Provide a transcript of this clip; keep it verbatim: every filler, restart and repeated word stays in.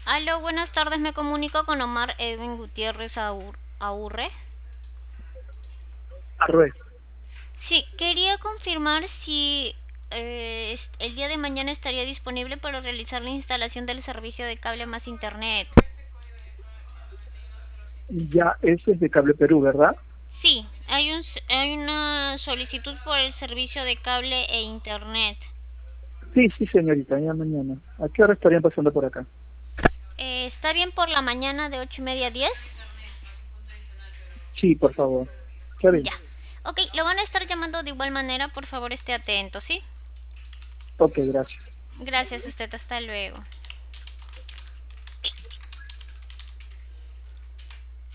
Aló, buenas tardes, me comunico con Omar Edwin Gutiérrez Aur- Aurre. Arrué. Sí, quería confirmar si eh, est- el día de mañana estaría disponible para realizar la instalación del servicio de cable más internet. Ya, ese es de Cable Perú, ¿verdad? Sí, hay, un, s- hay una solicitud por el servicio de cable e internet. Sí, sí, señorita, ya mañana. ¿A qué hora estarían pasando por acá? Eh, ¿Está bien por la mañana de ocho y media a diez? Sí, por favor. Está bien. Ya. Ok, lo van a estar llamando de igual manera, por favor esté atento, ¿sí? Ok, gracias. Gracias a usted, hasta luego.